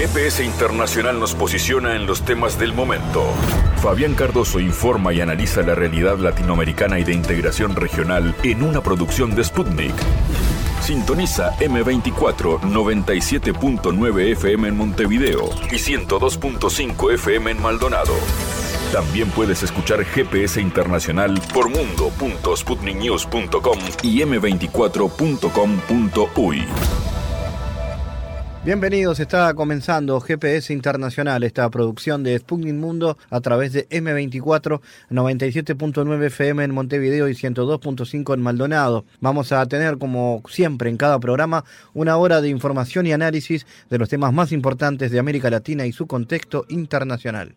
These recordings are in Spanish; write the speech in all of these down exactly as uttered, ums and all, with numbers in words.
G P S Internacional nos posiciona en los temas del momento. Fabián Cardoso informa y analiza la realidad latinoamericana y de integración regional en una producción de Sputnik. Sintoniza eme veinticuatro noventa y siete punto nueve F M en Montevideo y ciento dos punto cinco F M en Maldonado. También puedes escuchar G P S Internacional por mundo punto sputnik news punto com y eme veinticuatro punto com punto uy. Bienvenidos, está comenzando G P S Internacional, esta producción de Sputnik Mundo a través de eme veinticuatro noventa y siete punto nueve F M en Montevideo y ciento dos punto cinco en Maldonado. Vamos a tener, como siempre en cada programa, una hora de información y análisis de los temas más importantes de América Latina y su contexto internacional.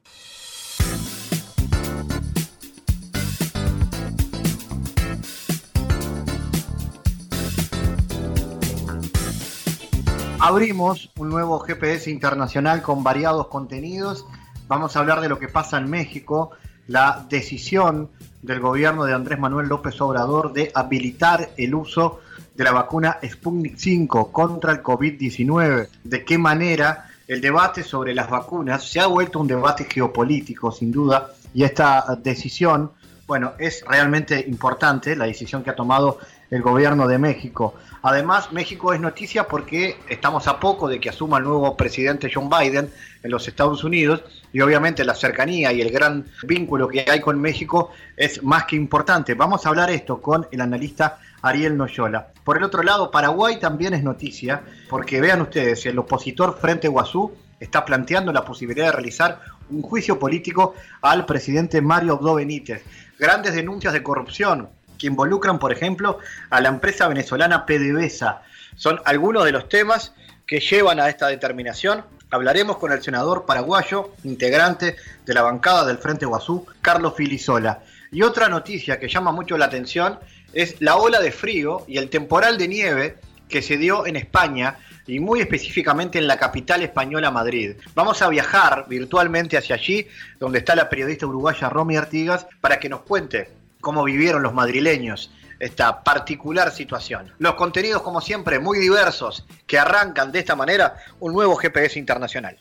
Abrimos un nuevo G P S Internacional con variados contenidos. Vamos a hablar de lo que pasa en México, la decisión del gobierno de Andrés Manuel López Obrador de habilitar el uso de la vacuna Sputnik cinco contra el COVID diecinueve. De qué manera el debate sobre las vacunas se ha vuelto un debate geopolítico, sin duda, y esta decisión, bueno, es realmente importante, la decisión que ha tomado el gobierno de México. Además, México es noticia porque estamos a poco de que asuma el nuevo presidente Joe Biden en los Estados Unidos y obviamente la cercanía y el gran vínculo que hay con México es más que importante. Vamos a hablar esto con el analista Ariel Noyola. Por el otro lado, Paraguay también es noticia porque vean ustedes, el opositor Frente Guazú está planteando la posibilidad de realizar un juicio político al presidente Mario Abdo Benítez. Grandes denuncias de corrupción que involucran, por ejemplo, a la empresa venezolana PDVSA. Son algunos de los temas que llevan a esta determinación. Hablaremos con el senador paraguayo, integrante de la bancada del Frente Guazú, Carlos Filisola. Y otra noticia que llama mucho la atención es la ola de frío y el temporal de nieve que se dio en España y muy específicamente en la capital española, Madrid. Vamos a viajar virtualmente hacia allí, donde está la periodista uruguaya Romy Artigas, para que nos cuente cómo vivieron los madrileños esta particular situación. Los contenidos, como siempre, muy diversos, que arrancan de esta manera un nuevo G P S Internacional.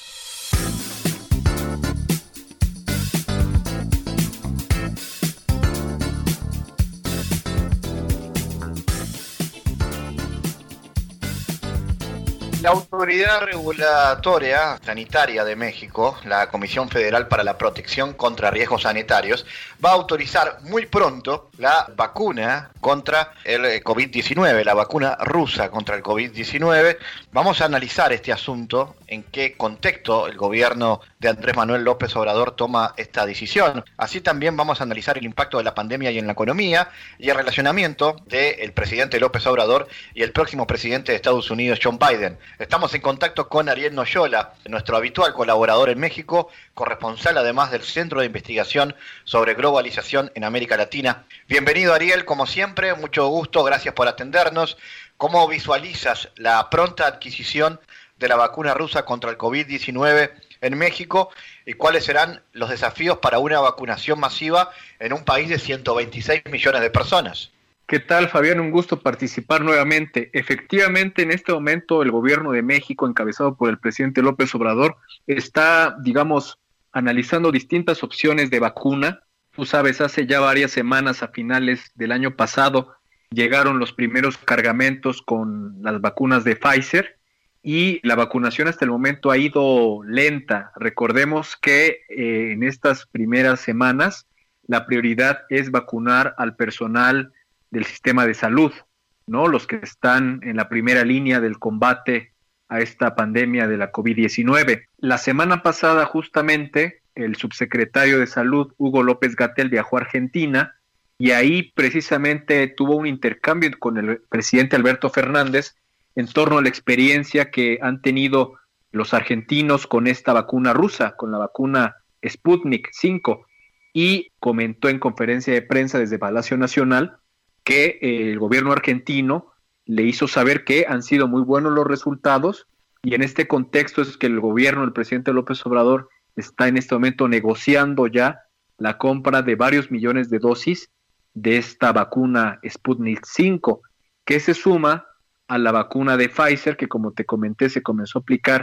La Autoridad Regulatoria Sanitaria de México, la Comisión Federal para la Protección contra Riesgos Sanitarios, va a autorizar muy pronto la vacuna contra el COVID diecinueve, la vacuna rusa contra el COVID diecinueve. Vamos a analizar este asunto, en qué contexto el gobierno de Andrés Manuel López Obrador toma esta decisión. Así también vamos a analizar el impacto de la pandemia y en la economía y el relacionamiento del presidente López Obrador y el próximo presidente de Estados Unidos, Joe Biden. Estamos en contacto con Ariel Noyola, nuestro habitual colaborador en México, corresponsal además del Centro de Investigación sobre Globalización en América Latina. Bienvenido, Ariel, como siempre, mucho gusto, gracias por atendernos. ¿Cómo visualizas la pronta adquisición de la vacuna rusa contra el COVID diecinueve en México y cuáles serán los desafíos para una vacunación masiva en un país de ciento veintiséis millones de personas? ¿Qué tal, Fabián? Un gusto participar nuevamente. Efectivamente, en este momento el gobierno de México, encabezado por el presidente López Obrador, está, digamos, analizando distintas opciones de vacuna. Tú sabes, hace ya varias semanas, a finales del año pasado, llegaron los primeros cargamentos con las vacunas de Pfizer y la vacunación hasta el momento ha ido lenta. Recordemos que eh, en estas primeras semanas la prioridad es vacunar al personal del sistema de salud, ¿no? Los que están en la primera línea del combate a esta pandemia de la COVID diecinueve. La semana pasada, justamente, el subsecretario de Salud, Hugo López-Gatell, viajó a Argentina y ahí precisamente tuvo un intercambio con el presidente Alberto Fernández en torno a la experiencia que han tenido los argentinos con esta vacuna rusa, con la vacuna Sputnik cinco, y comentó en conferencia de prensa desde Palacio Nacional que eh, el gobierno argentino le hizo saber que han sido muy buenos los resultados, y en este contexto es que el gobierno del presidente López Obrador está en este momento negociando ya la compra de varios millones de dosis de esta vacuna Sputnik cinco, que se suma a la vacuna de Pfizer, que como te comenté se comenzó a aplicar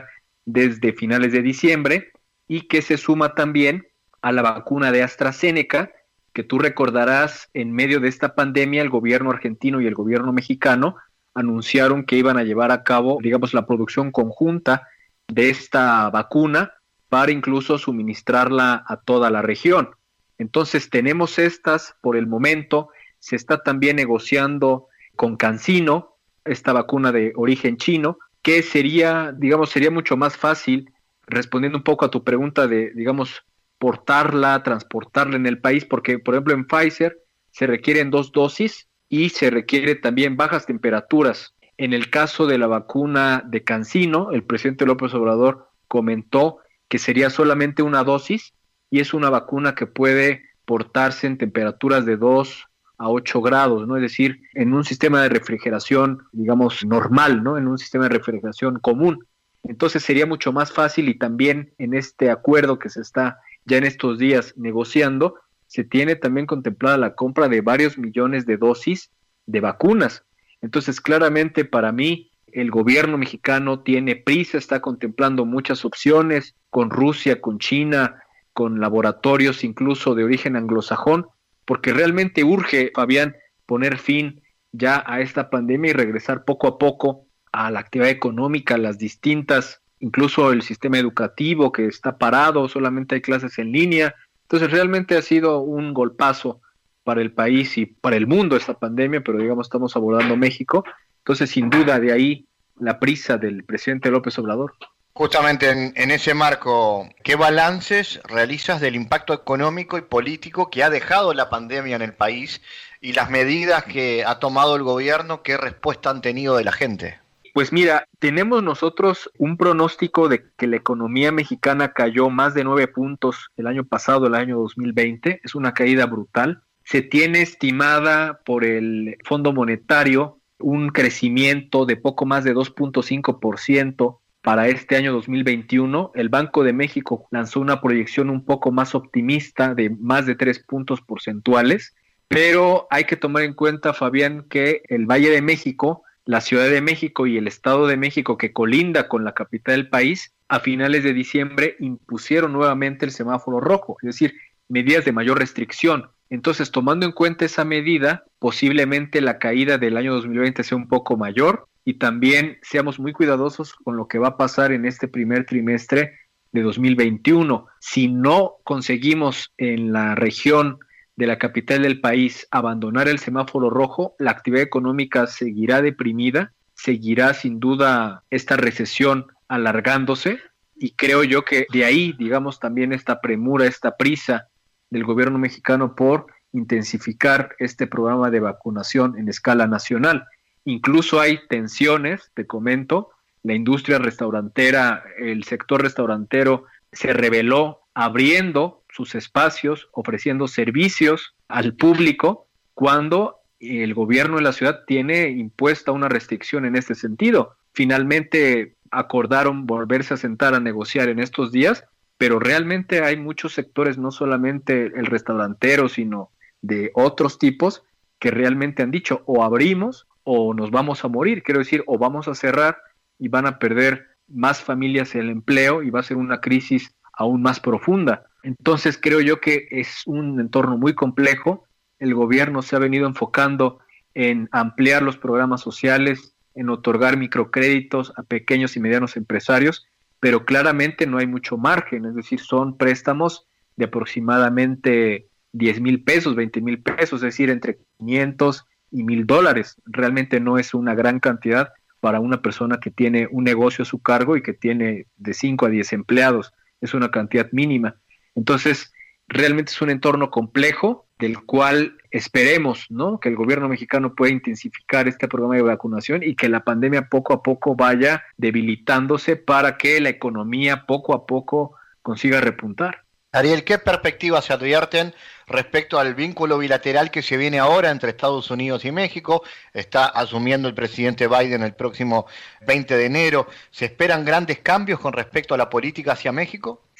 desde finales de diciembre y que se suma también a la vacuna de AstraZeneca, que tú recordarás, en medio de esta pandemia el gobierno argentino y el gobierno mexicano anunciaron que iban a llevar a cabo, digamos, la producción conjunta de esta vacuna para incluso suministrarla a toda la región. Entonces tenemos estas por el momento. Se está también negociando con CanSino, esta vacuna de origen chino, que sería, digamos, sería mucho más fácil, respondiendo un poco a tu pregunta de, digamos, portarla, transportarla en el país, porque, por ejemplo, en Pfizer se requieren dos dosis y se requiere también bajas temperaturas. En el caso de la vacuna de CanSino, el presidente López Obrador comentó que sería solamente una dosis y es una vacuna que puede portarse en temperaturas de dos a ocho grados, ¿no? Es decir, en un sistema de refrigeración, digamos, normal, ¿no? En un sistema de refrigeración común. Entonces sería mucho más fácil, y también en este acuerdo que se está ya en estos días negociando, se tiene también contemplada la compra de varios millones de dosis de vacunas. Entonces, claramente para mí, el gobierno mexicano tiene prisa, está contemplando muchas opciones con Rusia, con China, con laboratorios incluso de origen anglosajón, porque realmente urge, Fabián, poner fin ya a esta pandemia y regresar poco a poco a la actividad económica, las distintas, incluso el sistema educativo que está parado, solamente hay clases en línea. Entonces realmente ha sido un golpazo para el país y para el mundo esta pandemia, pero digamos estamos abordando México. Entonces sin duda de ahí la prisa del presidente López Obrador. Justamente en, en ese marco, ¿qué balances realizas del impacto económico y político que ha dejado la pandemia en el país y las medidas que ha tomado el gobierno? ¿Qué respuesta han tenido de la gente? Pues mira, tenemos nosotros un pronóstico de que la economía mexicana cayó más de nueve puntos el año pasado, el año dos mil veinte. Es una caída brutal. Se tiene estimada por el Fondo Monetario un crecimiento de poco más de dos punto cinco por ciento para este año dos mil veintiuno. El Banco de México lanzó una proyección un poco más optimista de más de tres puntos porcentuales, pero hay que tomar en cuenta, Fabián, que el Valle de México, la Ciudad de México y el Estado de México, que colinda con la capital del país, a finales de diciembre impusieron nuevamente el semáforo rojo, es decir, medidas de mayor restricción. Entonces, tomando en cuenta esa medida, posiblemente la caída del año dos mil veinte sea un poco mayor y también seamos muy cuidadosos con lo que va a pasar en este primer trimestre de dos mil veintiuno. Si no conseguimos en la región de la capital del país abandonar el semáforo rojo, la actividad económica seguirá deprimida, seguirá sin duda esta recesión alargándose, y creo yo que de ahí, digamos, también esta premura, esta prisa del gobierno mexicano por intensificar este programa de vacunación en escala nacional. Incluso hay tensiones, te comento, la industria restaurantera, el sector restaurantero se rebeló abriendo sus espacios, ofreciendo servicios al público, cuando el gobierno de la ciudad tiene impuesta una restricción en este sentido. Finalmente acordaron volverse a sentar a negociar en estos días, pero realmente hay muchos sectores, no solamente el restaurantero, sino de otros tipos, que realmente han dicho o abrimos o nos vamos a morir, quiero decir, o vamos a cerrar y van a perder más familias el empleo y va a ser una crisis aún más profunda. Entonces creo yo que es un entorno muy complejo. El gobierno se ha venido enfocando en ampliar los programas sociales, en otorgar microcréditos a pequeños y medianos empresarios, pero claramente no hay mucho margen, es decir, son préstamos de aproximadamente diez mil pesos, veinte mil pesos, es decir, entre quinientos y mil dólares. Realmente no es una gran cantidad para una persona que tiene un negocio a su cargo y que tiene de cinco a diez empleados, es una cantidad mínima. Entonces, realmente es un entorno complejo del cual esperemos, ¿no?, que el gobierno mexicano pueda intensificar este programa de vacunación y que la pandemia poco a poco vaya debilitándose para que la economía poco a poco consiga repuntar. Ariel, ¿qué perspectivas se advierten respecto al vínculo bilateral que se viene ahora entre Estados Unidos y México? Está asumiendo el presidente Biden el próximo veinte de enero. ¿Se esperan grandes cambios con respecto a la política hacia México?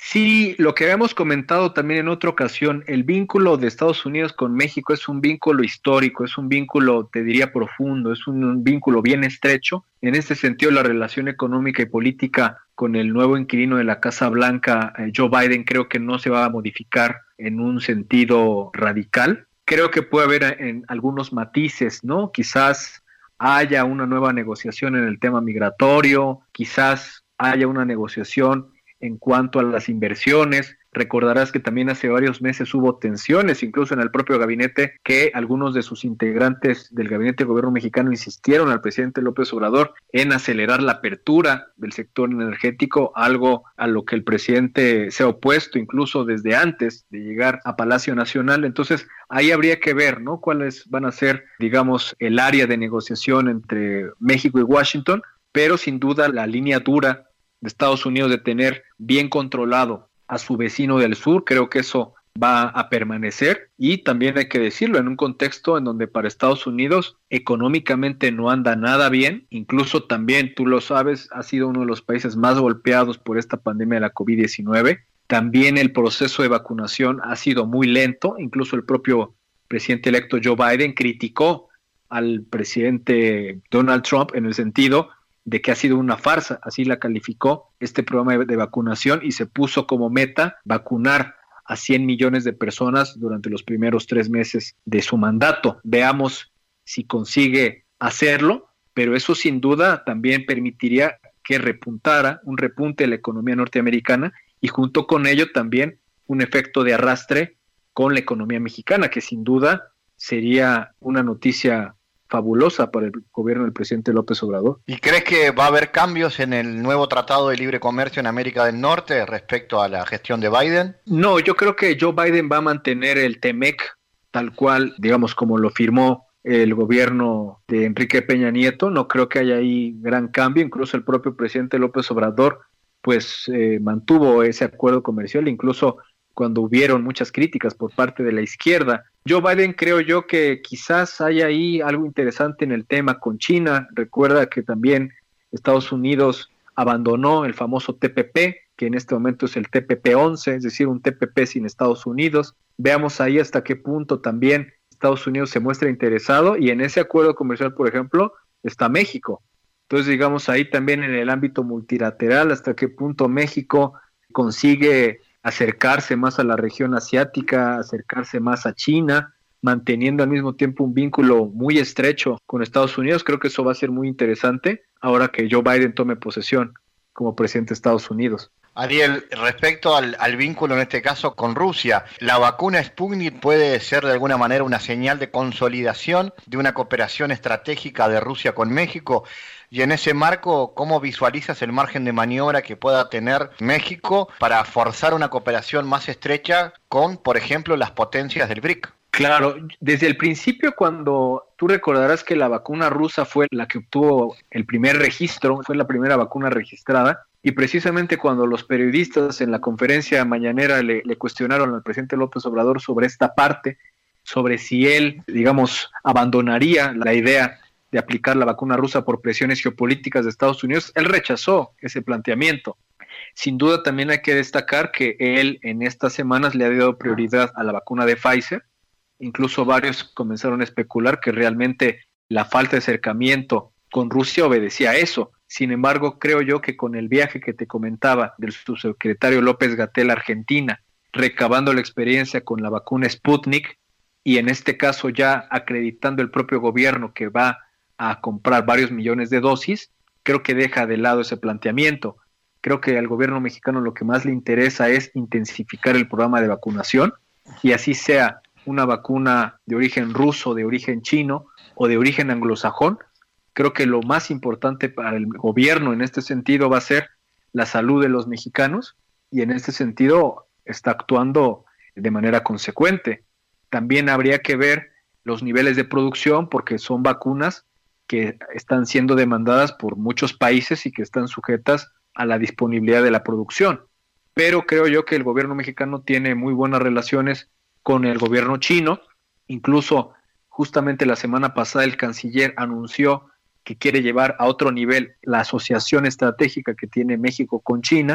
Sí, lo que habíamos comentado también en otra ocasión, el vínculo de Estados Unidos con México es un vínculo histórico, es un vínculo, te diría, profundo, es un vínculo bien estrecho. En este sentido, la relación económica y política con el nuevo inquilino de la Casa Blanca, eh, Joe Biden, creo que no se va a modificar en un sentido radical. Creo que puede haber en algunos matices, ¿no? Quizás haya una nueva negociación en el tema migratorio, quizás haya una negociación en cuanto a las inversiones. Recordarás que también hace varios meses hubo tensiones, incluso en el propio gabinete, que algunos de sus integrantes del gabinete de gobierno mexicano insistieron al presidente López Obrador en acelerar la apertura del sector energético, algo a lo que el presidente se ha opuesto incluso desde antes de llegar a Palacio Nacional. Entonces, ahí habría que ver, ¿no?, cuáles van a ser, digamos, el área de negociación entre México y Washington, pero sin duda la línea dura de Estados Unidos de tener bien controlado a su vecino del sur, creo que eso va a permanecer. Y también hay que decirlo, en un contexto en donde para Estados Unidos económicamente no anda nada bien, incluso también, tú lo sabes, ha sido uno de los países más golpeados por esta pandemia de la covid diecinueve. También el proceso de vacunación ha sido muy lento, incluso el propio presidente electo Joe Biden criticó al presidente Donald Trump en el sentido de que ha sido una farsa, así la calificó este programa de, de vacunación, y se puso como meta vacunar a cien millones de personas durante los primeros tres meses de su mandato. Veamos si consigue hacerlo, pero eso sin duda también permitiría que repuntara, un repunte de la economía norteamericana, y junto con ello también un efecto de arrastre con la economía mexicana, que sin duda sería una noticia fabulosa para el gobierno del presidente López Obrador. ¿Y crees que va a haber cambios en el nuevo Tratado de Libre Comercio en América del Norte respecto a la gestión de Biden? No, yo creo que Joe Biden va a mantener el T M E C tal cual, digamos, como lo firmó el gobierno de Enrique Peña Nieto. No creo que haya ahí gran cambio. Incluso el propio presidente López Obrador pues eh, mantuvo ese acuerdo comercial, incluso cuando hubieron muchas críticas por parte de la izquierda. Joe Biden, creo yo que quizás haya ahí algo interesante en el tema con China. Recuerda que también Estados Unidos abandonó el famoso T P P, que en este momento es el T P P once, es decir, un T P P sin Estados Unidos. Veamos ahí hasta qué punto también Estados Unidos se muestra interesado, y en ese acuerdo comercial, por ejemplo, está México. Entonces, digamos, ahí también en el ámbito multilateral, hasta qué punto México consigue acercarse más a la región asiática, acercarse más a China, manteniendo al mismo tiempo un vínculo muy estrecho con Estados Unidos. Creo que eso va a ser muy interesante ahora que Joe Biden tome posesión como presidente de Estados Unidos. Ariel, respecto al, al vínculo en este caso con Rusia, ¿la vacuna Sputnik puede ser de alguna manera una señal de consolidación de una cooperación estratégica de Rusia con México? Y en ese marco, ¿cómo visualizas el margen de maniobra que pueda tener México para forzar una cooperación más estrecha con, por ejemplo, las potencias del B R I C? Claro, desde el principio, cuando tú recordarás que la vacuna rusa fue la que obtuvo el primer registro, fue la primera vacuna registrada, y precisamente cuando los periodistas en la conferencia mañanera le, le cuestionaron al presidente López Obrador sobre esta parte, sobre si él, digamos, abandonaría la idea de aplicar la vacuna rusa por presiones geopolíticas de Estados Unidos, él rechazó ese planteamiento. Sin duda también hay que destacar que él en estas semanas le ha dado prioridad a la vacuna de Pfizer. Incluso varios comenzaron a especular que realmente la falta de acercamiento con Rusia obedecía a eso. Sin embargo, creo yo que con el viaje que te comentaba del subsecretario López-Gatell a Argentina, recabando la experiencia con la vacuna Sputnik, y en este caso ya acreditando el propio gobierno que va a comprar varios millones de dosis, creo que deja de lado ese planteamiento. Creo que al gobierno mexicano lo que más le interesa es intensificar el programa de vacunación, y así sea una vacuna de origen ruso, de origen chino o de origen anglosajón. Creo que lo más importante para el gobierno en este sentido va a ser la salud de los mexicanos, y en este sentido está actuando de manera consecuente. También habría que ver los niveles de producción, porque son vacunas que están siendo demandadas por muchos países y que están sujetas a la disponibilidad de la producción. Pero creo yo que el gobierno mexicano tiene muy buenas relaciones con el gobierno chino. Incluso justamente la semana pasada el canciller anunció que quiere llevar a otro nivel la asociación estratégica que tiene México con China,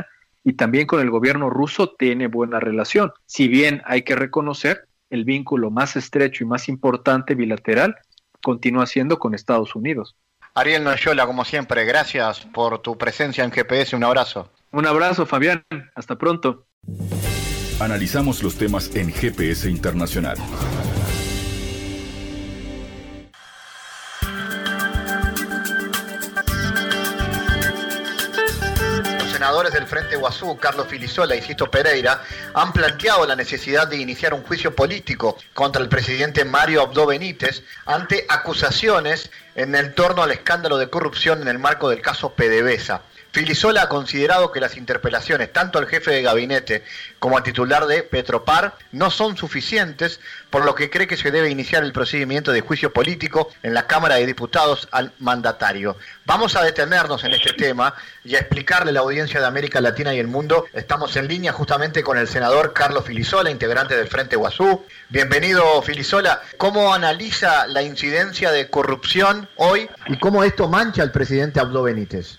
y también con el gobierno ruso tiene buena relación. Si bien hay que reconocer, el vínculo más estrecho y más importante bilateral continúa siendo con Estados Unidos. Ariel Noyola, como siempre, gracias por tu presencia en G P S. Un abrazo. Un abrazo, Fabián. Hasta pronto. Analizamos los temas en G P S Internacional. Senadores del Frente Guazú, Carlos Filisola y Sisto Pereira, han planteado la necesidad de iniciar un juicio político contra el presidente Mario Abdo Benítez ante acusaciones en el torno al escándalo de corrupción en el marco del caso PDVSA. Filisola ha considerado que las interpelaciones tanto al jefe de gabinete como al titular de Petropar no son suficientes, por lo que cree que se debe iniciar el procedimiento de juicio político en la Cámara de Diputados al mandatario. Vamos a detenernos en este tema y a explicarle a la audiencia de América Latina y el mundo. Estamos en línea justamente con el senador Carlos Filisola, integrante del Frente Guazú. Bienvenido, Filisola. ¿Cómo analiza la incidencia de corrupción hoy y cómo esto mancha al presidente Abdo Benítez?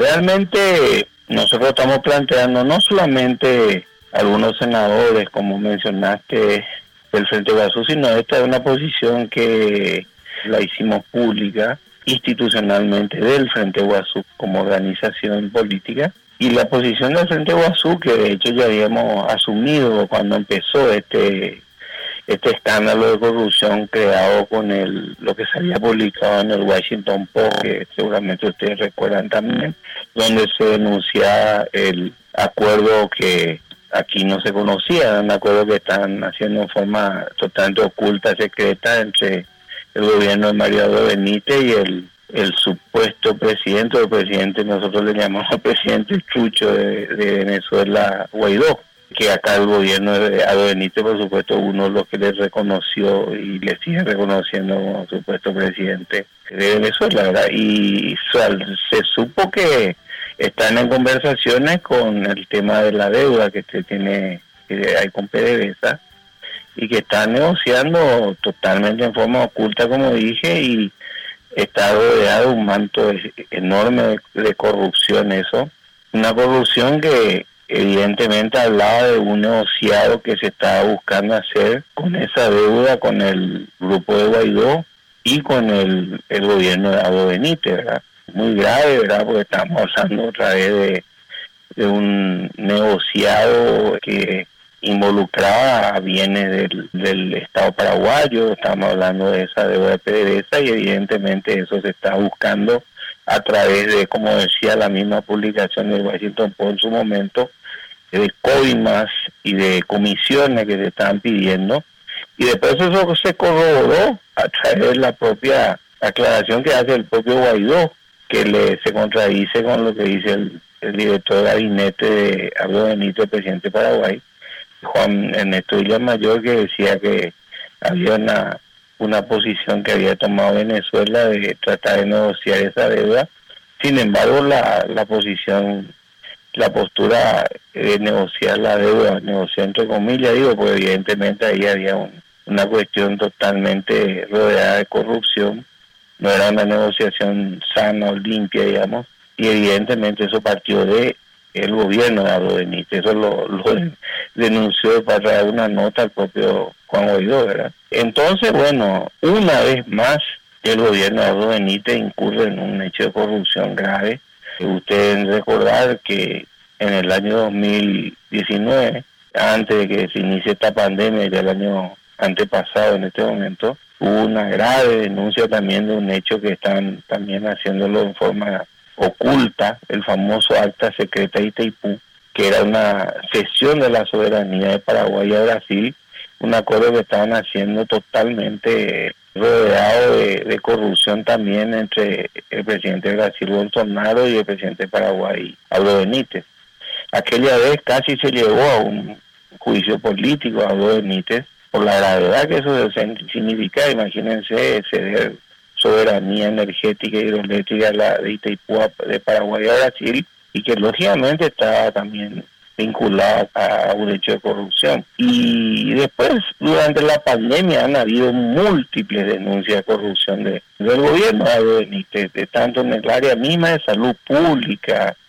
Realmente nosotros estamos planteando no solamente algunos senadores, como mencionaste, del Frente Guazú, sino esta es una posición que la hicimos pública institucionalmente del Frente Guazú como organización política, y la posición del Frente Guazú, que de hecho ya habíamos asumido cuando empezó este este escándalo de corrupción creado con el lo que se había publicado en el Washington Post, que seguramente ustedes recuerdan también, donde se denunciaba el acuerdo que aquí no se conocía, un acuerdo que están haciendo en forma totalmente oculta, secreta, entre el gobierno de Mario Abdo Benítez y el, el supuesto presidente, o el presidente, nosotros le llamamos al presidente Chucho de, de Venezuela, Guaidó, que acá el gobierno de Abdo Benítez, por supuesto, uno de los que le reconoció y le sigue reconociendo como supuesto presidente de Venezuela, ¿verdad? Y se supo que están en conversaciones con el tema de la deuda que se tiene, que hay con PDVSA, y que están negociando totalmente en forma oculta, como dije, y está rodeado de un manto enorme de, de corrupción, eso. Una corrupción que evidentemente hablaba de un negociado que se estaba buscando hacer con esa deuda con el grupo de Guaidó y con el, el gobierno de Abdo Benítez, ¿verdad? Muy grave, ¿verdad? Porque estamos hablando otra vez de, de un negociado que involucraba a bienes del, del Estado paraguayo, estamos hablando de esa deuda de PDVSA, y evidentemente eso se está buscando a través de, como decía la misma publicación del Washington Post en su momento, de coimas y de comisiones que se estaban pidiendo, y después eso se corroboró a través de la propia aclaración que hace el propio Guaidó, que le se contradice con lo que dice el, el director de gabinete de Abdo Benítez, el presidente de Paraguay, Juan Ernesto Villamayor, que decía que había una una posición que había tomado Venezuela de tratar de negociar esa deuda. Sin embargo, la, la posición, la postura de negociar la deuda, negociar entre comillas, digo, pues evidentemente ahí había un, una cuestión totalmente rodeada de corrupción, no era una negociación sana o limpia, digamos, y evidentemente eso partió de el gobierno de Abdo Benítez, eso lo, lo denunció para traer una nota al propio Juan Guaidó, ¿verdad? Entonces, bueno, una vez más el gobierno de Abdo Benítez incurre en un hecho de corrupción grave. Ustedes deben recordar que en el año dos mil diecinueve, antes de que se inicie esta pandemia, ya el año antepasado en este momento, hubo una grave denuncia también de un hecho que están también haciéndolo en forma oculta, el famoso acta secreta de Itaipú, que era una cesión de la soberanía de Paraguay a Brasil, un acuerdo que estaban haciendo totalmente rodeado de, de corrupción también entre el presidente de Brasil, Bolsonaro, y el presidente de Paraguay, Abdo Benítez. Aquella vez casi se llevó a un juicio político a Abdo Benítez por la gravedad que eso significa. Imagínense ceder soberanía energética y hidroeléctrica la de Itaipú de Paraguay a Brasil, y que lógicamente está también vinculada a un hecho de corrupción. Y después, durante la pandemia, han habido múltiples denuncias de corrupción de, del gobierno de Abdo Benítez, de tanto en el área misma de salud pública,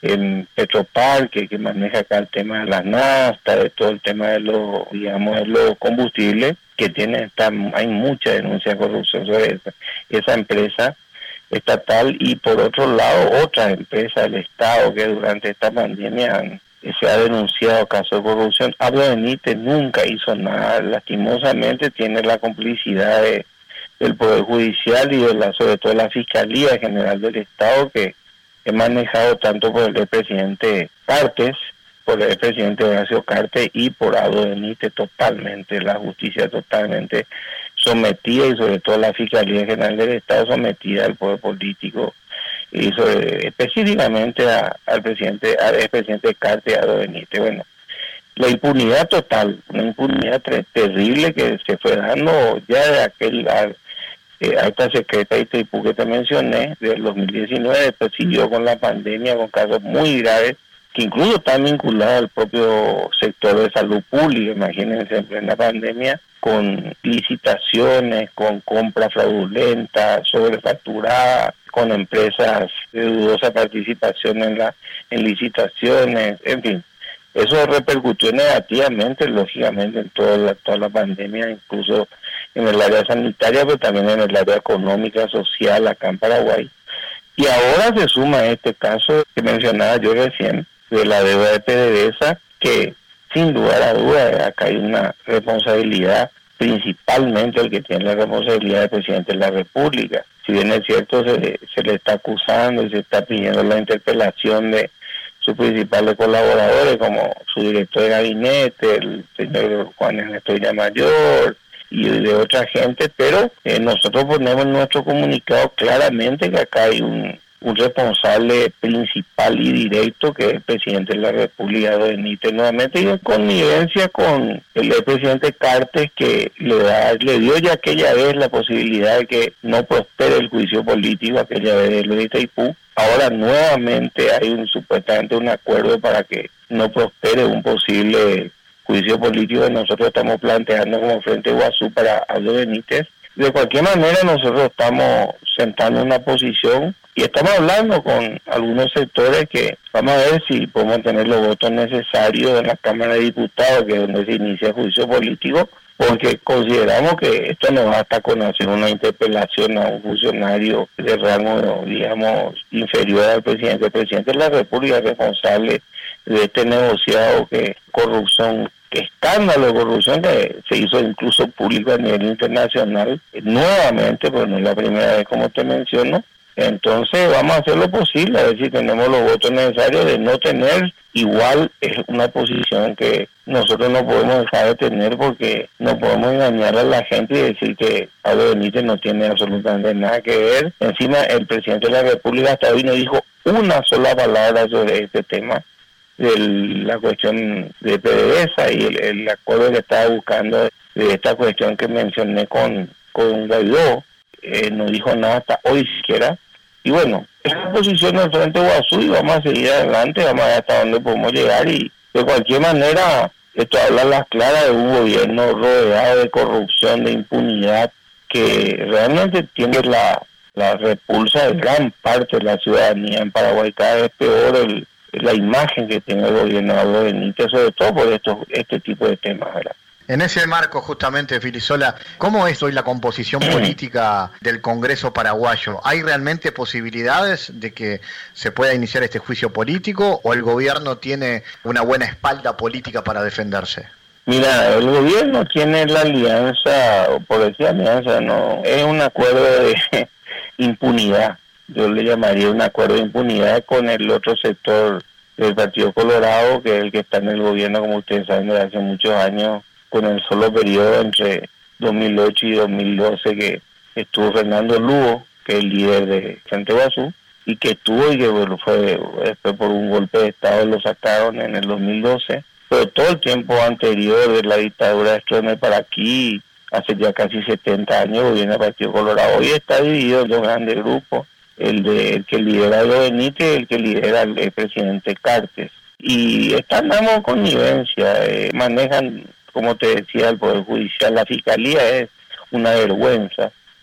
en Petroparque, que maneja acá el tema de las naftas, de todo el tema de los, digamos, de los combustibles, que tiene, está, hay mucha denuncia de corrupción sobre esa, esa empresa estatal, y por otro lado otras empresas del Estado que durante esta pandemia han, se ha denunciado casos de corrupción. Abdo Benítez nunca hizo nada, lastimosamente tiene la complicidad de, del Poder Judicial y de la, sobre todo la Fiscalía General del Estado, que es manejado tanto por el presidente Cartes, por el presidente Horacio Cartes y por Abdo Benítez, totalmente, la justicia totalmente sometida, y sobre todo la Fiscalía General del Estado sometida al poder político, y sobre, específicamente a, al presidente al expresidente Cartes y Abdo Benítez. Bueno, la impunidad total, una impunidad tre- terrible que se fue dando ya de aquel a, eh, acta secreta de Itaipú que te mencioné, del dos mil diecinueve, después siguió con la pandemia, con casos muy graves, que incluso están vinculados al propio sector de salud pública. Imagínense, en plena pandemia, con licitaciones, con compra fraudulenta, sobrefacturada, con empresas de dudosa participación en la en licitaciones, en fin. Eso repercutió negativamente, lógicamente, en toda la, toda la pandemia, incluso en el área sanitaria, pero también en el área económica, social, acá en Paraguay. Y ahora se suma este caso que mencionaba yo recién, de la deuda de PDVSA, que sin lugar a dudas acá hay una responsabilidad, principalmente el que tiene la responsabilidad del presidente de la República. Si bien es cierto, se, se le está acusando y se está pidiendo la interpelación de sus principales colaboradores, como su director de gabinete, el señor Juan Ernesto Villamayor, y de otra gente, pero eh, nosotros ponemos en nuestro comunicado claramente que acá hay un, un responsable principal y directo, que es el presidente de la República, Abdo Benítez, nuevamente, y en connivencia con el presidente Cartes, que le da, le dio ya aquella vez la posibilidad de que no prospere el juicio político, aquella vez de lo de Itaipú. Ahora nuevamente hay un supuestamente un acuerdo para que no prospere un posible juicio político que nosotros estamos planteando como Frente Guazú para Abdo Benítez. De cualquier manera, nosotros estamos sentando una posición y estamos hablando con algunos sectores que vamos a ver si podemos tener los votos necesarios en la Cámara de Diputados, que es donde se inicia el juicio político, porque consideramos que esto no basta con hacer una interpelación a un funcionario de rango, digamos, inferior al presidente. El presidente de la República es responsable de este negociado que corrupción, que escándalo de corrupción que se hizo incluso público a nivel internacional, nuevamente, pues no es la primera vez como te menciono. Entonces vamos a hacer lo posible, a ver si tenemos los votos necesarios. De no tener, igual es una posición que nosotros no podemos dejar de tener, porque no podemos engañar a la gente y decir que Abdo Benítez no tiene absolutamente nada que ver. Encima, el presidente de la República hasta hoy no dijo una sola palabra sobre este tema de la cuestión de PDVSA y el, el acuerdo que estaba buscando de esta cuestión que mencioné con, con Guaidó. Eh, no dijo nada hasta hoy siquiera. Y bueno, es la posición del Frente Guazú y vamos a seguir adelante, vamos a ver hasta dónde podemos llegar. Y de cualquier manera, esto habla a las claras de un gobierno rodeado de corrupción, de impunidad, que realmente tiene la, la repulsa de gran parte de la ciudadanía en Paraguay. Cada vez peor el, la imagen que tiene el gobierno de Abdo Benítez, sobre todo por estos, este tipo de temas, ¿verdad? En ese marco, justamente, Filisola, ¿cómo es hoy la composición política del Congreso paraguayo? ¿Hay realmente posibilidades de que se pueda iniciar este juicio político o el gobierno tiene una buena espalda política para defenderse? Mira, el gobierno tiene la alianza, o por decir alianza, no, es un acuerdo de impunidad. Yo le llamaría un acuerdo de impunidad con el otro sector del Partido Colorado, que es el que está en el gobierno, como ustedes saben, desde hace muchos años, con el solo periodo entre dos mil ocho y dos mil doce que estuvo Fernando Lugo, que es el líder de Frente Guazú, y que estuvo y que bueno, fue después por un golpe de Estado lo sacaron en el dos mil doce, pero todo el tiempo anterior de la dictadura de Stroessner para aquí, hace ya casi setenta años, gobierna el Partido Colorado. Hoy está dividido en dos grandes grupos, el de el que lidera Abdo Benítez y el que lidera el, el presidente Cartes. Y están dando connivencia, eh, manejan, como te decía, el Poder Judicial. La Fiscalía es una vergüenza.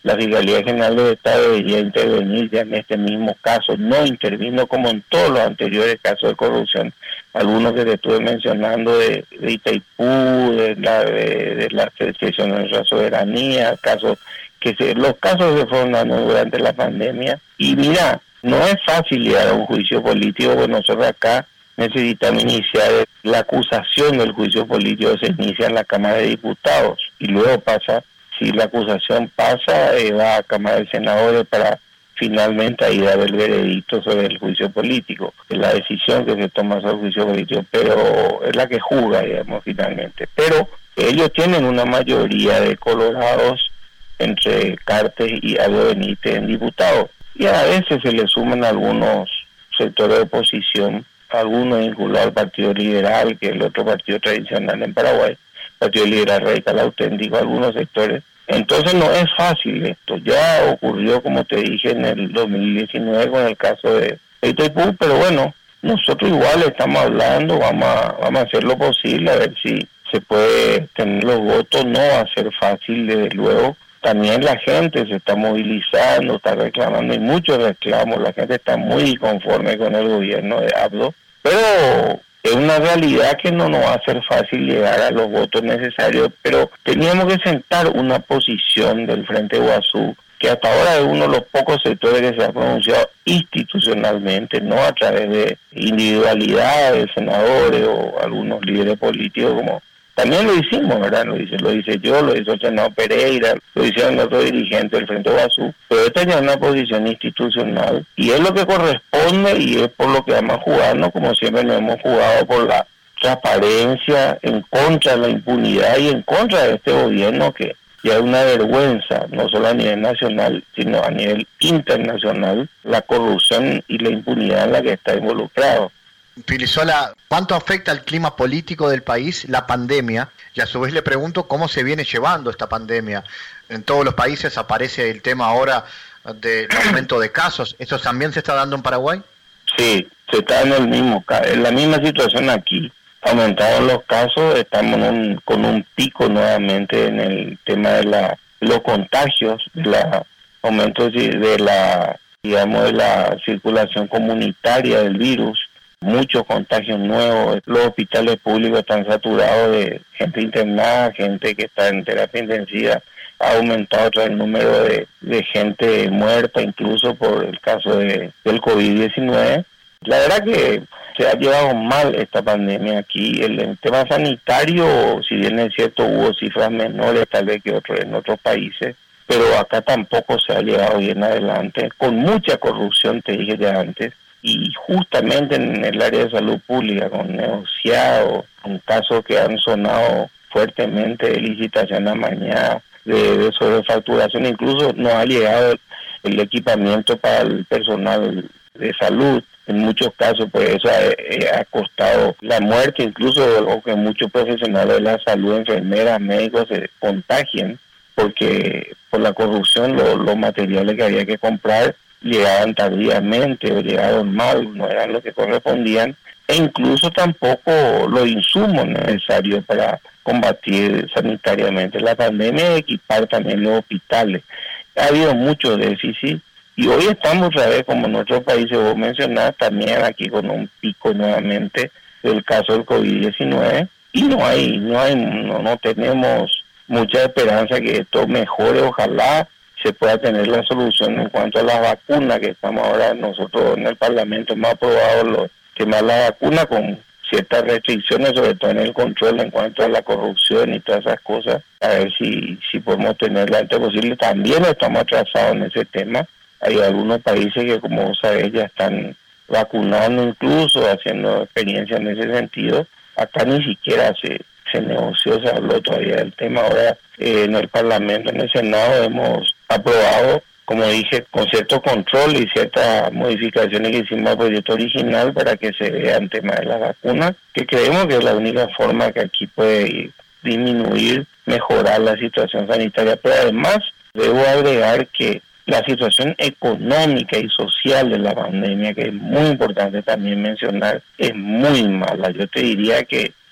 la Fiscalía General del Estado debería intervenir ya en este mismo caso. No intervino como en todos los anteriores casos de corrupción, algunos que te estuve mencionando de, de Itaipú, de la de, de la secesión de nuestra soberanía, casos que se, los casos se fueron dando durante la pandemia. Y mira, no es fácil llegar a un juicio político, porque nosotros acá necesitamos iniciar la acusación del juicio político, se inicia en la Cámara de Diputados y luego pasa. Si la acusación pasa, eh, va a Cámara de Senadores para finalmente ahí dar el veredicto sobre el juicio político. Es la decisión que se toma sobre el juicio político, pero es la que juzga, digamos, finalmente. Pero ellos tienen una mayoría de colorados entre Cartes y Aldo Benítez en diputados. Y a veces se le suman algunos sectores de oposición, algunos vinculados al Partido Liberal, que es el otro partido tradicional en Paraguay, Partido Liberal Radical Auténtico, algunos sectores. Entonces no es fácil esto. Ya ocurrió, como te dije, en el dos mil diecinueve con el caso de Itaipú, pero bueno, nosotros igual estamos hablando, vamos a, vamos a hacer lo posible, a ver si se puede tener los votos. No va a ser fácil, desde luego. También la gente se está movilizando, está reclamando, y muchos reclamos, la gente está muy conforme con el gobierno de Abdo, pero es una realidad que no nos va a ser fácil llegar a los votos necesarios, pero teníamos que sentar una posición del Frente Guazú, que hasta ahora es uno de los pocos sectores que se ha pronunciado institucionalmente, no a través de individualidades, senadores o algunos líderes políticos, como también lo hicimos, ¿verdad? Lo dice, lo dice yo, lo hizo el senador Pereira, lo hicieron otros dirigentes del Frente Guazú, pero esta ya es una posición institucional y es lo que corresponde y es por lo que vamos a jugarnos, como siempre nos hemos jugado, por la transparencia, en contra de la impunidad y en contra de este gobierno que ya es una vergüenza, no solo a nivel nacional, sino a nivel internacional, la corrupción y la impunidad en la que está involucrado. Pilisola, ¿cuánto afecta al clima político del país la pandemia? Y a su vez le pregunto cómo se viene llevando esta pandemia. En todos los países aparece el tema ahora del aumento de casos. ¿Esto también se está dando en Paraguay? Sí, se está dando el mismo, en la misma situación aquí. Aumentaron los casos, estamos en un, con un pico nuevamente en el tema de la, los contagios, de la aumento de la, digamos, de la circulación comunitaria del virus. Muchos contagios nuevos, los hospitales públicos están saturados de gente internada, gente que está en terapia intensiva, ha aumentado otra el número de, de gente muerta, incluso por el caso de, del COVID diecinueve. La verdad que se ha llevado mal esta pandemia aquí. El, el tema sanitario, si bien es cierto, hubo cifras menores tal vez que otros en otros países, pero acá tampoco se ha llevado bien adelante, con mucha corrupción, te dije ya antes. Y justamente en el área de salud pública, con negociados, con casos que han sonado fuertemente de licitación amañada, de, de sobrefacturación, incluso no ha llegado el, el equipamiento para el personal de salud. En muchos casos, pues eso ha, ha costado la muerte, incluso o que muchos profesionales de la salud, enfermeras, médicos se contagien, porque por la corrupción lo, los materiales que había que comprar llegaban tardíamente o llegaron mal, no eran lo que correspondían, e incluso tampoco los insumos necesarios para combatir sanitariamente la pandemia y equipar también los hospitales. Ha habido mucho déficit y hoy estamos otra vez, como en otros países vos mencionás, también aquí con un pico nuevamente del caso del COVID diecinueve y no hay, no hay, no, no tenemos mucha esperanza que esto mejore, ojalá se pueda tener la solución en cuanto a las vacunas, que estamos ahora nosotros en el Parlamento hemos aprobado los temas de la vacuna con ciertas restricciones, sobre todo en el control en cuanto a la corrupción y todas esas cosas, a ver si, si podemos tenerla antes posible. También estamos atrasados en ese tema. Hay algunos países que, como vos sabés, ya están vacunando, incluso haciendo experiencias en ese sentido. Acá ni siquiera se, se negoció, se habló todavía del tema. Ahora eh, en el Parlamento, en el Senado, hemos aprobado, como dije, con cierto control y ciertas modificaciones que hicimos al proyecto original para que se vea el tema de las vacunas, que creemos que es la única forma que aquí puede disminuir, mejorar la situación sanitaria. Pero además, debo agregar que la situación económica y social de la pandemia, que es muy importante también mencionar, es muy mala. Yo te diría que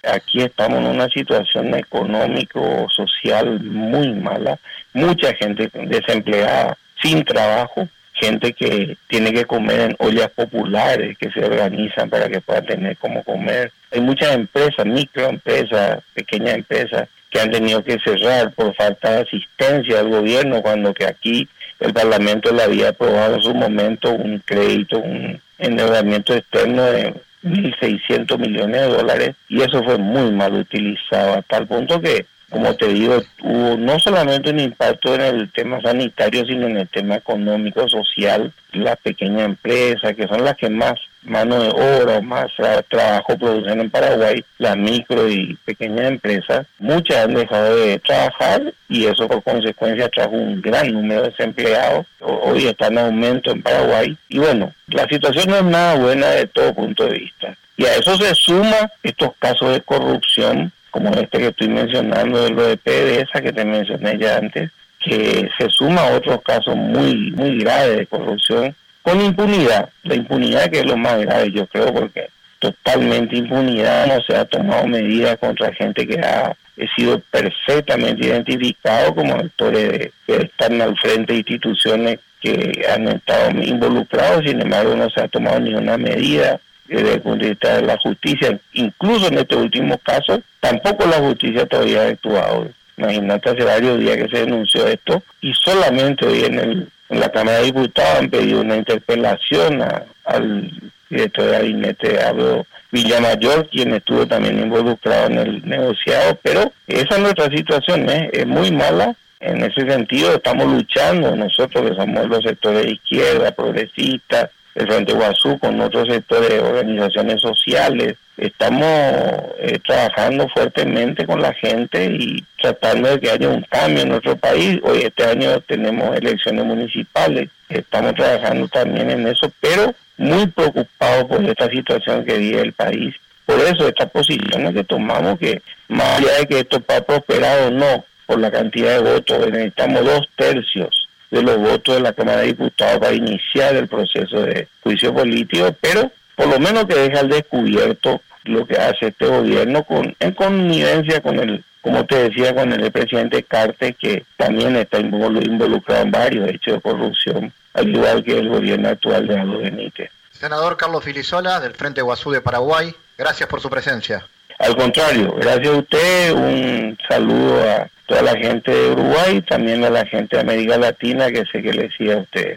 Aquí estamos en una situación económico-social muy mala, mucha gente desempleada, sin trabajo, gente que tiene que comer en ollas populares que se organizan para que pueda tener cómo comer. Hay muchas empresas, microempresas, pequeñas empresas, que han tenido que cerrar por falta de asistencia del gobierno, cuando que aquí el Parlamento le había aprobado en su momento un crédito, un endeudamiento externo de mil seiscientos millones de dólares, y eso fue muy mal utilizado, a tal punto que, como te digo, hubo no solamente un impacto en el tema sanitario, sino en el tema económico, social. Las pequeñas empresas, que son las que más mano de obra o más trabajo producen en Paraguay, las micro y pequeñas empresas, muchas han dejado de trabajar, y eso por consecuencia trajo un gran número de desempleados. Hoy está en aumento en Paraguay, y bueno, la situación no es nada buena de todo punto de vista. Y a eso se suma estos casos de corrupción, como este que estoy mencionando, de lo de PDVSA que te mencioné ya antes, que se suma a otros casos muy, muy graves de corrupción, con impunidad. La impunidad, que es lo más grave, yo creo, porque totalmente impunidad, no se ha tomado medidas contra gente que ha sido perfectamente identificado como actores de, que están al frente de instituciones que han estado involucrados. Sin embargo, no se ha tomado ninguna medida desde el punto de vista de la justicia. Incluso en este último caso, tampoco la justicia todavía ha actuado. Imagínate, hace varios días que se denunció esto, y solamente hoy en, el, en la Cámara de Diputados han pedido una interpelación a, al director de gabinete, Abdo Villamayor, quien estuvo también involucrado en el negociado. Pero esa es nuestra situación, ¿eh? Es muy mala. En ese sentido estamos luchando nosotros, que somos los sectores de izquierda, progresistas, el Frente Guazú, con otros sectores de organizaciones sociales. Estamos eh, trabajando fuertemente con la gente y tratando de que haya un cambio en nuestro país. Hoy este año tenemos elecciones municipales, estamos trabajando también en eso, pero muy preocupados por esta situación que vive el país. Por eso estas posiciones que tomamos, que más allá de que esto pueda prosperar o no, por la cantidad de votos, necesitamos dos tercios de los votos de la Cámara de Diputados para iniciar el proceso de juicio político, pero por lo menos que deje al descubierto lo que hace este gobierno, con en connivencia con el, como te decía, con el presidente Cartes, que también está involucrado en varios hechos de corrupción, al igual que el gobierno actual de Aldo Benítez. Senador Carlos Filisola, del Frente Guazú de Paraguay, gracias por su presencia. Al contrario, gracias a usted, un saludo a toda la gente de Uruguay, también a la gente de América Latina, que sé que le sigue a usted.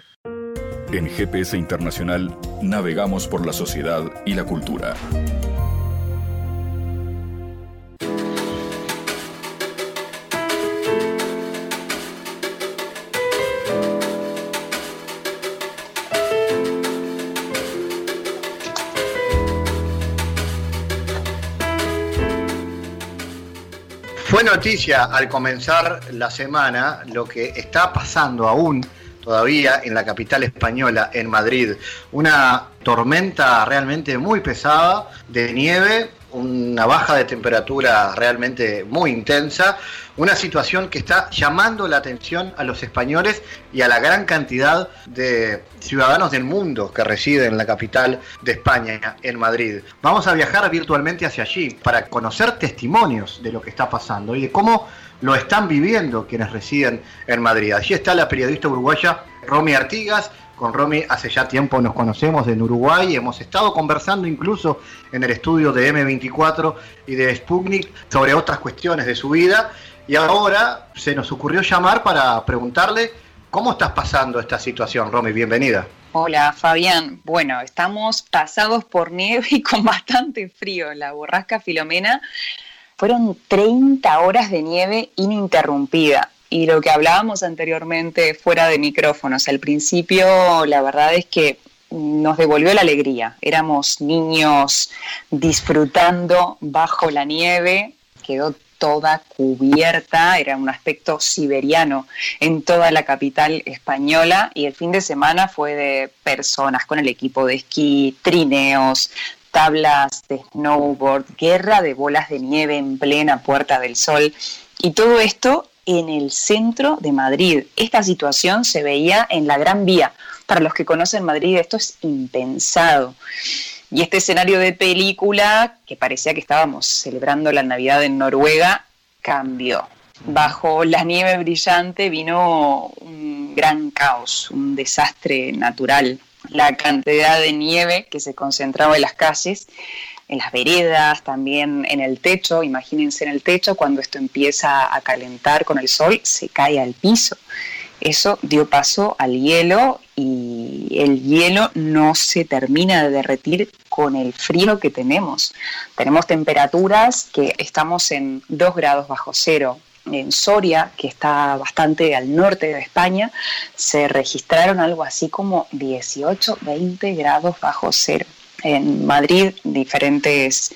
En G P S Internacional navegamos por la sociedad y la cultura. Fue noticia al comenzar la semana lo que está pasando aún todavía en la capital española, en Madrid. Una tormenta realmente muy pesada de nieve, una baja de temperatura realmente muy intensa, una situación que está llamando la atención a los españoles y a la gran cantidad de ciudadanos del mundo que residen en la capital de España, en Madrid. Vamos a viajar virtualmente hacia allí para conocer testimonios de lo que está pasando y de cómo lo están viviendo quienes residen en Madrid. Allí está la periodista uruguaya Romy Artigas. Con Romy hace ya tiempo nos conocemos en Uruguay, hemos estado conversando incluso en el estudio de eme veinticuatro y de Sputnik sobre otras cuestiones de su vida, y ahora se nos ocurrió llamar para preguntarle cómo estás pasando esta situación. Romy, bienvenida. Hola Fabián, bueno, estamos pasados por nieve y con bastante frío. La borrasca Filomena fueron treinta horas de nieve ininterrumpida. Y lo que hablábamos anteriormente fuera de micrófonos, al principio la verdad es que nos devolvió la alegría. Éramos niños disfrutando bajo la nieve, quedó toda cubierta, era un aspecto siberiano en toda la capital española, y el fin de semana fue de personas con el equipo de esquí, trineos, tablas de snowboard, guerra de bolas de nieve en plena Puerta del Sol, y todo esto en el centro de Madrid. Esta situación se veía en la Gran Vía. Para los que conocen Madrid, esto es impensado. Y este escenario de película, que parecía que estábamos celebrando la Navidad en Noruega, cambió. Bajo la nieve brillante vino un gran caos, un desastre natural. La cantidad de nieve que se concentraba en las calles, en las veredas, también en el techo. Imagínense en el techo, cuando esto empieza a calentar con el sol, se cae al piso. Eso dio paso al hielo y el hielo no se termina de derretir con el frío que tenemos. Tenemos temperaturas que estamos en dos grados bajo cero. En Soria, que está bastante al norte de España, se registraron algo así como dieciocho, veinte grados bajo cero. En Madrid, diferentes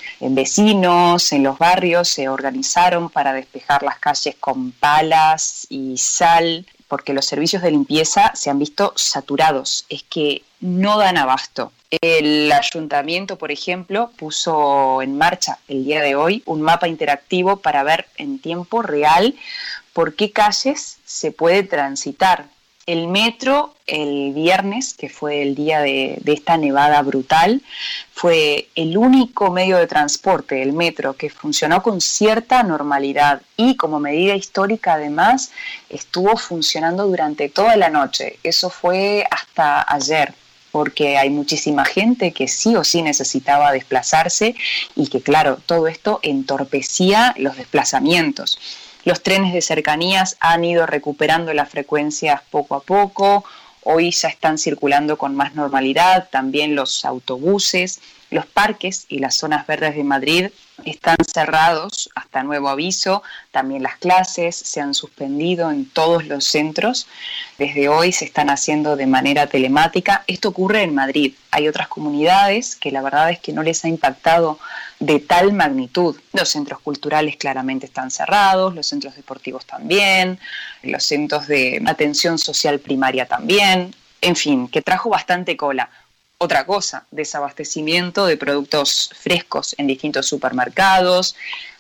vecinos en los barrios se organizaron para despejar las calles con palas y sal, porque los servicios de limpieza se han visto saturados, es que no dan abasto. El ayuntamiento, por ejemplo, puso en marcha el día de hoy un mapa interactivo para ver en tiempo real por qué calles se puede transitar. El metro, el viernes, que fue el día de, de esta nevada brutal, fue el único medio de transporte, el metro, que funcionó con cierta normalidad y como medida histórica además estuvo funcionando durante toda la noche. Eso fue hasta ayer, porque hay muchísima gente que sí o sí necesitaba desplazarse y que, claro, todo esto entorpecía los desplazamientos. Los trenes de cercanías han ido recuperando las frecuencias poco a poco, hoy ya están circulando con más normalidad, también los autobuses, los parques y las zonas verdes de Madrid están cerrados hasta nuevo aviso, también las clases se han suspendido en todos los centros, desde hoy se están haciendo de manera telemática. Esto ocurre en Madrid, hay otras comunidades que la verdad es que no les ha impactado de tal magnitud. Los centros culturales claramente están cerrados, los centros deportivos también, los centros de atención social primaria también, en fin, que trajo bastante cola. Otra cosa, desabastecimiento de productos frescos en distintos supermercados,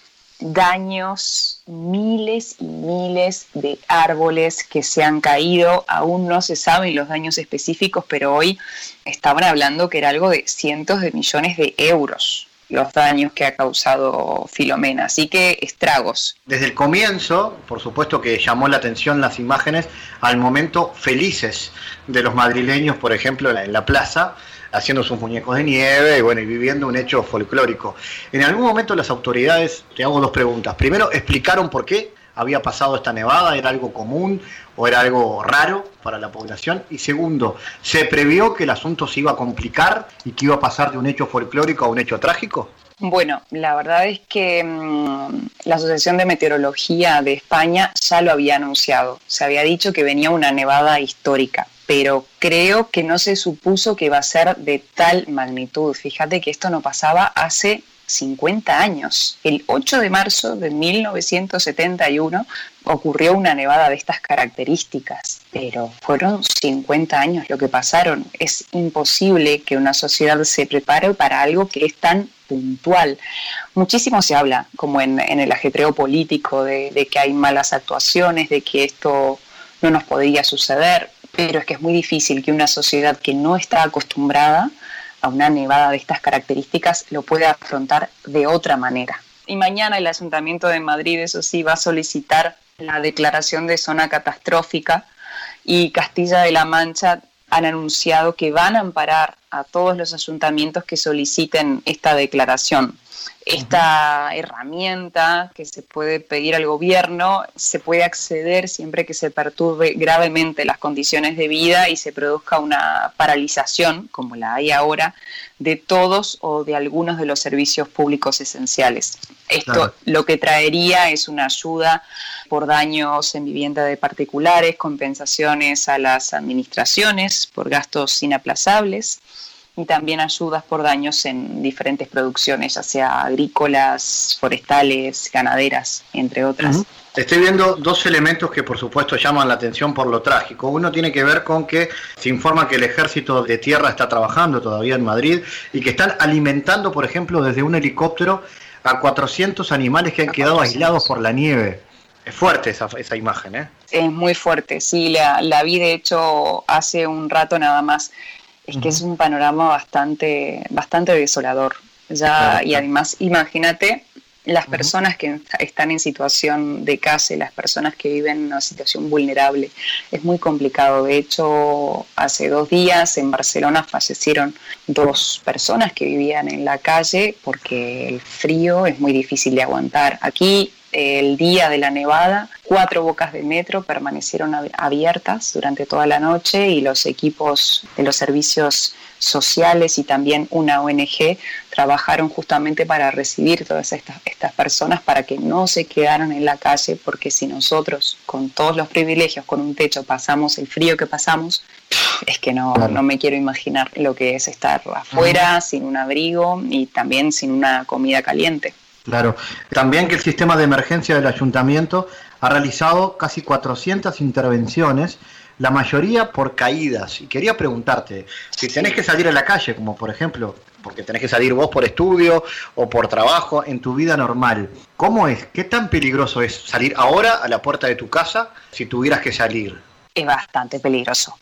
daños, miles y miles de árboles que se han caído, aún no se saben los daños específicos, pero hoy estaban hablando que era algo de cientos de millones de euros los daños que ha causado Filomena, así que estragos. Desde el comienzo, por supuesto que llamó la atención las imágenes al momento felices de los madrileños, por ejemplo, en la plaza, haciendo sus muñecos de nieve y bueno, y viviendo un hecho folclórico. En algún momento las autoridades, te hago dos preguntas. Primero, ¿explicaron por qué había pasado esta nevada? ¿Era algo común o era algo raro para la población? Y segundo, ¿se previó que el asunto se iba a complicar y que iba a pasar de un hecho folclórico a un hecho trágico? Bueno, la verdad es que mmm, la Asociación de Meteorología de España ya lo había anunciado. Se había dicho que venía una nevada histórica, pero creo que no se supuso que iba a ser de tal magnitud. Fíjate que esto no pasaba hace cincuenta años. El ocho de marzo de mil novecientos setenta y uno ocurrió una nevada de estas características, pero fueron cincuenta años lo que pasaron. Es imposible que una sociedad se prepare para algo que es tan puntual. Muchísimo se habla, como en, en el ajetreo político, de, de que hay malas actuaciones, de que esto no nos podría suceder, pero es que es muy difícil que una sociedad que no está acostumbrada a una nevada de estas características lo pueda afrontar de otra manera. Y mañana el Ayuntamiento de Madrid, eso sí, va a solicitar la declaración de zona catastrófica y Castilla de la Mancha han anunciado que van a amparar a todos los ayuntamientos que soliciten esta declaración. Esta herramienta que se puede pedir al gobierno se puede acceder siempre que se perturbe gravemente las condiciones de vida y se produzca una paralización, como la hay ahora, de todos o de algunos de los servicios públicos esenciales. Esto claro. Lo que traería es una ayuda por daños en vivienda de particulares, compensaciones a las administraciones por gastos inaplazables, y también ayudas por daños en diferentes producciones, ya sea agrícolas, forestales, ganaderas, entre otras. Uh-huh. Estoy viendo dos elementos que por supuesto llaman la atención por lo trágico. Uno tiene que ver con que se informa que el ejército de tierra está trabajando todavía en Madrid y que están alimentando, por ejemplo, desde un helicóptero a cuatrocientos animales que han quedado aislados por la nieve. Es fuerte esa, esa imagen, ¿eh? Es muy fuerte, sí, la, la vi de hecho hace un rato nada más. es que es un panorama bastante, bastante desolador. Ya, y además, imagínate las personas que están en situación de calle, las personas que viven en una situación vulnerable. Es muy complicado. De hecho, hace dos días en Barcelona fallecieron dos personas que vivían en la calle porque el frío es muy difícil de aguantar. Aquí, el día de la nevada, cuatro bocas de metro permanecieron abiertas durante toda la noche y los equipos de los servicios sociales y también una O N G trabajaron justamente para recibir todas estas, estas personas para que no se quedaran en la calle, porque si nosotros con todos los privilegios, con un techo, pasamos el frío que pasamos, es que no, claro. no me quiero imaginar lo que es estar afuera, uh-huh. sin un abrigo y también sin una comida caliente. Claro, también que el sistema de emergencia del ayuntamiento ha realizado casi cuatrocientas intervenciones, la mayoría por caídas. Y quería preguntarte, si tenés que salir a la calle, como por ejemplo, porque tenés que salir vos por estudio o por trabajo en tu vida normal, ¿cómo es? ¿Qué tan peligroso es salir ahora a la puerta de tu casa si tuvieras que salir? Es bastante peligroso.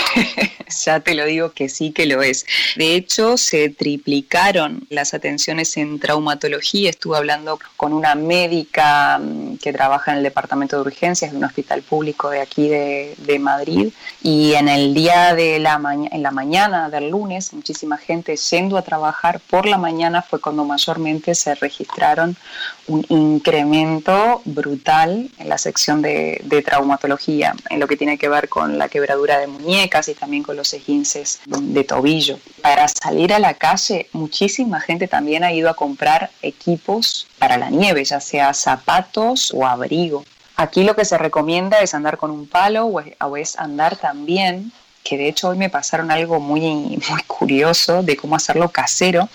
Ya te lo digo que sí que lo es. De hecho, se triplicaron las atenciones en traumatología. Estuve hablando con una médica que trabaja en el departamento de urgencias de un hospital público de aquí de, de Madrid, y en el día de la mañana, en la mañana del lunes, muchísima gente yendo a trabajar por la mañana fue cuando mayormente se registraron un incremento brutal en la sección de, de traumatología, en lo que tiene que ver con la quebradura de muñecas y también con los esguinces de tobillo. Para salir a la calle, muchísima gente también ha ido a comprar equipos para la nieve, ya sea zapatos o abrigo. Aquí lo que se recomienda es andar con un palo o es andar también, que de hecho hoy me pasaron algo muy, muy curioso de cómo hacerlo casero.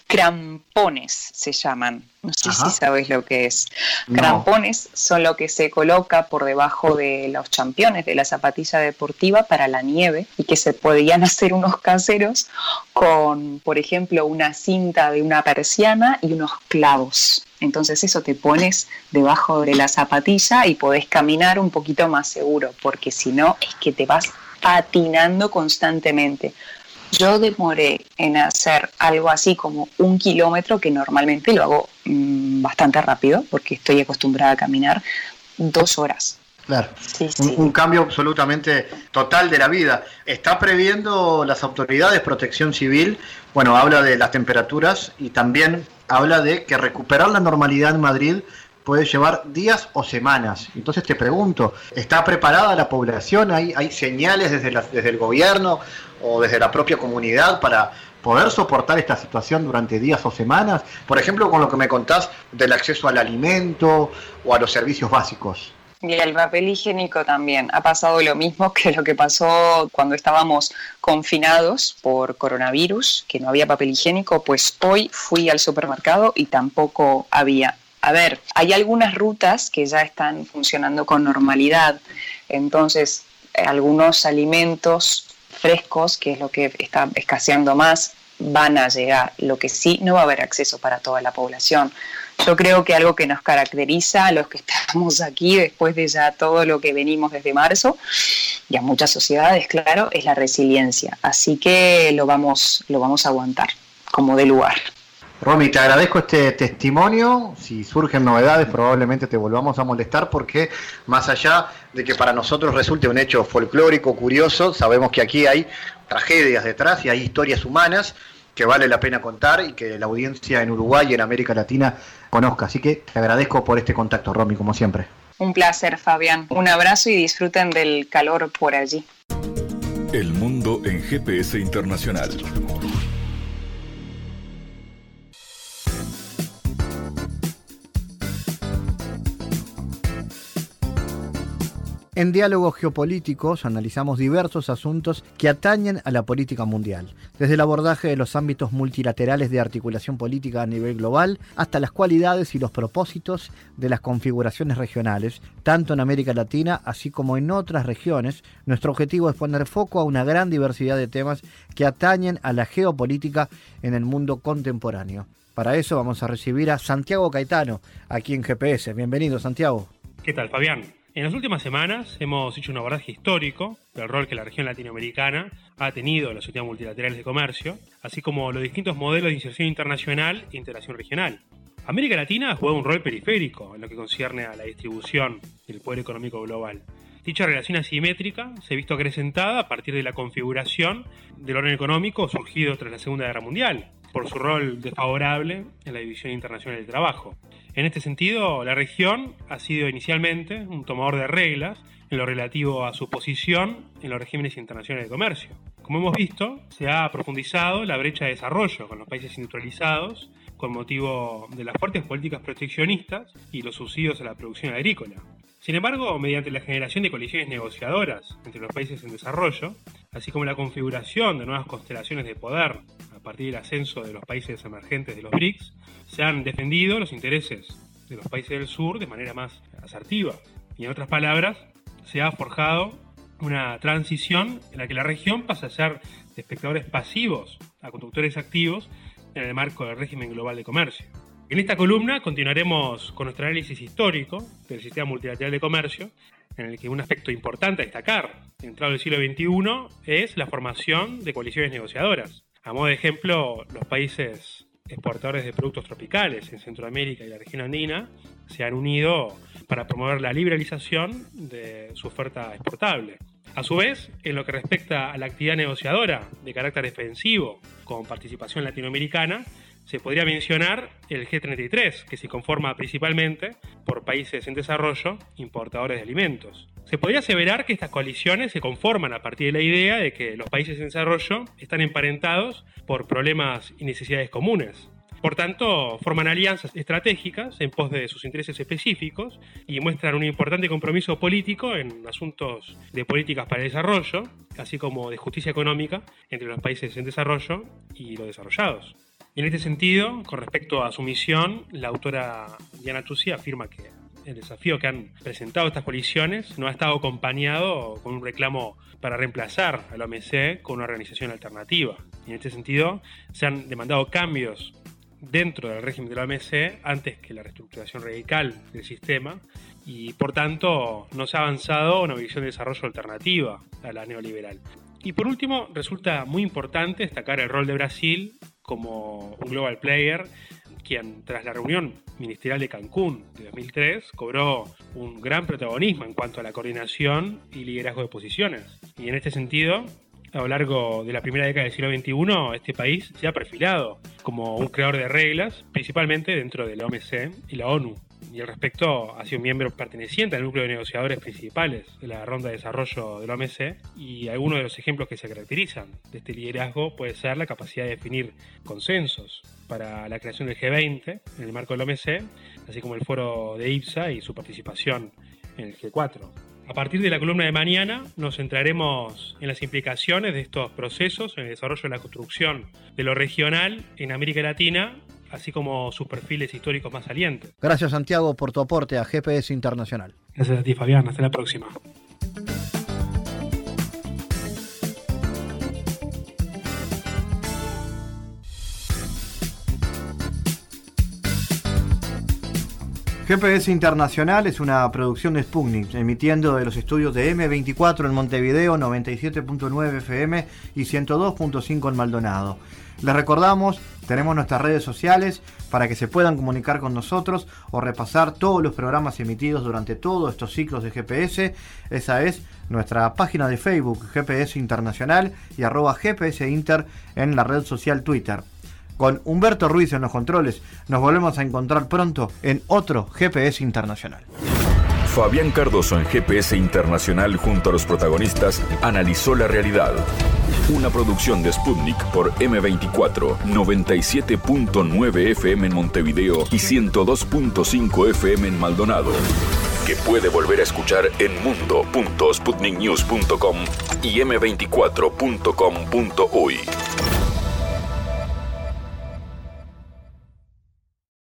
Crampones se llaman, no sé Ajá. si sabes lo que es. No. Crampones son lo que se coloca por debajo de los championes de la zapatilla deportiva para la nieve, y que se podían hacer unos caseros con, por ejemplo, una cinta de una persiana y unos clavos. Entonces eso te pones debajo de la zapatilla y podés caminar un poquito más seguro, porque si no es que te vas patinando constantemente. Yo demoré en hacer algo así como un kilómetro, que normalmente lo hago mmm, bastante rápido porque estoy acostumbrada a caminar, dos horas. Claro, sí, sí. Un, un cambio absolutamente total de la vida. ¿Está previendo las autoridades protección civil? Bueno, habla de las temperaturas y también habla de que recuperar la normalidad en Madrid puede llevar días o semanas. Entonces te pregunto, ¿está preparada la población? ¿Hay, hay señales desde, la, desde el gobierno o desde la propia comunidad para poder soportar esta situación durante días o semanas? Por ejemplo, con lo que me contás del acceso al alimento o a los servicios básicos. Y el papel higiénico también. Ha pasado lo mismo que lo que pasó cuando estábamos confinados por coronavirus, que no había papel higiénico. Pues hoy fui al supermercado y tampoco había. A ver, hay algunas rutas que ya están funcionando con normalidad, entonces algunos alimentos frescos, que es lo que está escaseando más, van a llegar. Lo que sí, no va a haber acceso para toda la población. Yo creo que algo que nos caracteriza a los que estamos aquí después de ya todo lo que venimos desde marzo, y a muchas sociedades, claro, es la resiliencia. Así que lo vamos, lo vamos a aguantar como de lugar. Romy, te agradezco este testimonio. Si surgen novedades, probablemente te volvamos a molestar, porque más allá de que para nosotros resulte un hecho folclórico, curioso, sabemos que aquí hay tragedias detrás y hay historias humanas que vale la pena contar y que la audiencia en Uruguay y en América Latina conozca. Así que te agradezco por este contacto, Romy, como siempre. Un placer, Fabián. Un abrazo y disfruten del calor por allí. El mundo en G P S Internacional. En Diálogos Geopolíticos analizamos diversos asuntos que atañen a la política mundial, desde el abordaje de los ámbitos multilaterales de articulación política a nivel global hasta las cualidades y los propósitos de las configuraciones regionales, tanto en América Latina así como en otras regiones. Nuestro objetivo es poner foco a una gran diversidad de temas que atañen a la geopolítica en el mundo contemporáneo. Para eso vamos a recibir a Santiago Caetano, aquí en G P S. Bienvenido, Santiago. ¿Qué tal, Fabián? En las últimas semanas hemos hecho un abordaje histórico del rol que la región latinoamericana ha tenido en las sociedades multilaterales de comercio, así como los distintos modelos de inserción internacional e integración regional. América Latina ha jugado un rol periférico en lo que concierne a la distribución del poder económico global. Dicha relación asimétrica se ha visto acrecentada a partir de la configuración del orden económico surgido tras la Segunda Guerra Mundial, por su rol desfavorable en la división internacional del trabajo. En este sentido, la región ha sido inicialmente un tomador de reglas en lo relativo a su posición en los regímenes internacionales de comercio. Como hemos visto, se ha profundizado la brecha de desarrollo con los países industrializados con motivo de las fuertes políticas proteccionistas y los subsidios a la producción agrícola. Sin embargo, mediante la generación de coaliciones negociadoras entre los países en desarrollo, así como la configuración de nuevas constelaciones de poder a partir del ascenso de los países emergentes de los B R I C S, se han defendido los intereses de los países del sur de manera más asertiva. Y en otras palabras, se ha forjado una transición en la que la región pasa a ser de espectadores pasivos a conductores activos en el marco del régimen global de comercio. En esta columna continuaremos con nuestro análisis histórico del sistema multilateral de comercio, en el que un aspecto importante a destacar, entrado el siglo veintiuno, es la formación de coaliciones negociadoras. A modo de ejemplo, los países exportadores de productos tropicales en Centroamérica y la región andina se han unido para promover la liberalización de su oferta exportable. A su vez, en lo que respecta a la actividad negociadora de carácter defensivo con participación latinoamericana, se podría mencionar el G treinta y tres, que se conforma principalmente por países en desarrollo importadores de alimentos. Se podría aseverar que estas coaliciones se conforman a partir de la idea de que los países en desarrollo están emparentados por problemas y necesidades comunes. Por tanto, forman alianzas estratégicas en pos de sus intereses específicos y muestran un importante compromiso político en asuntos de políticas para el desarrollo, así como de justicia económica entre los países en desarrollo y los desarrollados. Y en este sentido, con respecto a su misión, la autora Diana Tusi afirma que el desafío que han presentado estas coaliciones no ha estado acompañado con un reclamo para reemplazar a la O M C con una organización alternativa. Y en este sentido, se han demandado cambios dentro del régimen de la O M C antes que la reestructuración radical del sistema y, por tanto, no se ha avanzado una visión de desarrollo alternativa a la neoliberal. Y por último, resulta muy importante destacar el rol de Brasil como un global player, quien tras la reunión ministerial de Cancún de dos mil tres cobró un gran protagonismo en cuanto a la coordinación y liderazgo de posiciones. Y en este sentido, a lo largo de la primera década del siglo veintiuno, este país se ha perfilado como un creador de reglas, principalmente dentro de la O M C y la ONU. Y al respecto ha sido miembro perteneciente al núcleo de negociadores principales de la ronda de desarrollo de la O M C, y algunos de los ejemplos que se caracterizan de este liderazgo puede ser la capacidad de definir consensos para la creación del G veinte en el marco de la O M C, así como el foro de I P S A y su participación en el G cuatro. A partir de la columna de mañana nos centraremos en las implicaciones de estos procesos en el desarrollo de la construcción de lo regional en América Latina, así como sus perfiles históricos más salientes. Gracias, Santiago, por tu aporte a G P S Internacional. Gracias a ti, Fabián. Hasta la próxima. G P S Internacional es una producción de Sputnik, emitiendo de los estudios de eme veinticuatro en Montevideo, noventa y siete punto nueve F M y ciento dos punto cinco en Maldonado. Les recordamos, tenemos nuestras redes sociales para que se puedan comunicar con nosotros o repasar todos los programas emitidos durante todos estos ciclos de G P S. Esa es nuestra página de Facebook, G P S Internacional, y arroba G P S Inter en la red social Twitter. Con Humberto Ruiz en los controles, nos volvemos a encontrar pronto en otro G P S Internacional. Fabián Cardoso en G P S Internacional junto a los protagonistas analizó la realidad. Una producción de Sputnik por eme veinticuatro, noventa y siete punto nueve F M en Montevideo y ciento dos punto cinco F M en Maldonado. Que puede volver a escuchar en mundo punto sputnik news punto com y eme veinticuatro punto com punto uy.